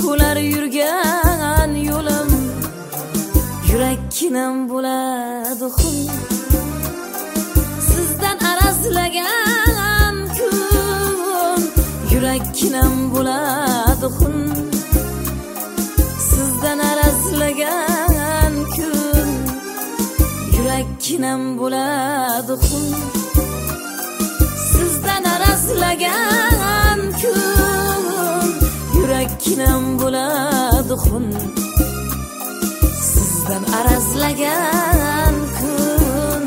bo'lar yurgan yo'lim, yurakkinam bo'ladi xun. Sizdan arazlagan kun, yurakkinam bo'ladi xun. Sizdan arazlagan kun, yurakkinam bo'ladi xun. Sizdan arazlagan kun, yurakkinam bo'ladi xun. Sizdan arazlagan kun.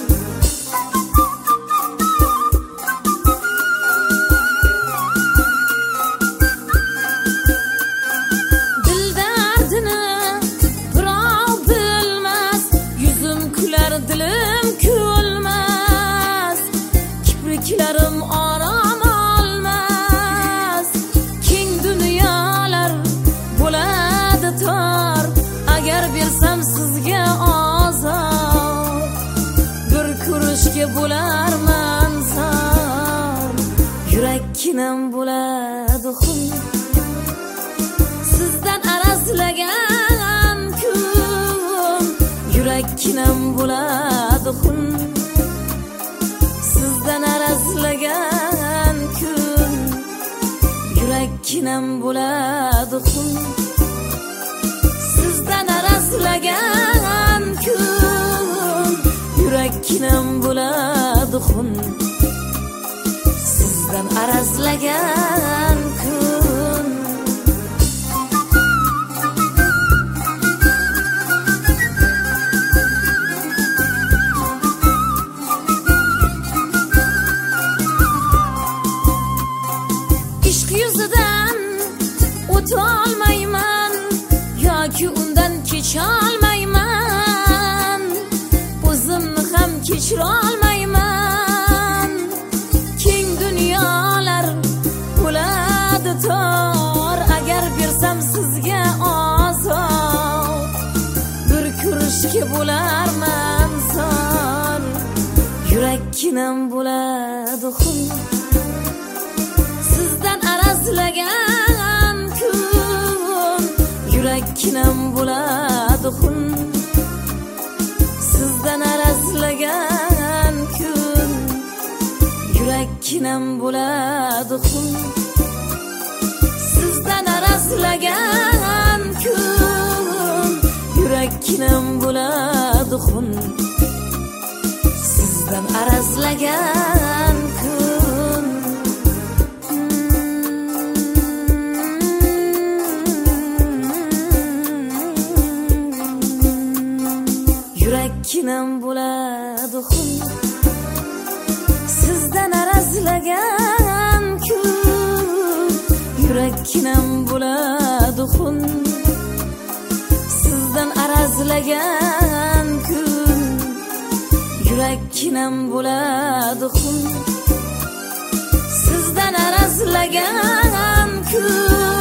Dil dardini birov bilmas, yuzim kular dilim kulmas. Kipriklarim orom olmas, keng dunyolar bo'ladi tor. Agar bersam sizga ozor, bir ko'rishga bo'larman zor. Yurakkinam bo'ladi xun. Sizdan arazlagan kun, yurakkinam bo'ladi xun. Sizdan arazlagan kun, yurakkinam bo'ladi xun. Sizdan arazlagan kun, yurakkinam bo'ladi xun. Sizdan arazlagan kun. Ishq yuzidan o'tolmayman, yoki undan kecholmayman. O'zimni ham kechirolmayman. Keng dunyolar bo'ladi tor. Agar bersam sizga ozor, bir ko'rishga bo'larman zor. Yurakkinam bo'ladi xun. Sizdan arazlagan kun, yurakkinam bo'ladi xun. Sizdan arazlagan kun, yurakkinam bo'ladi xun. Sizdan arazlagan kun, yurakkinam bo'ladi xun. Sizdan arazlagan kun. Yurakkinam bo'ladi xun. Sizdan arazlagan kun, yurakkinam bo'ladi xun. Sizdan arazlagan kun, yurakkinam bo'ladi xun. Sizdan arazlagan kun,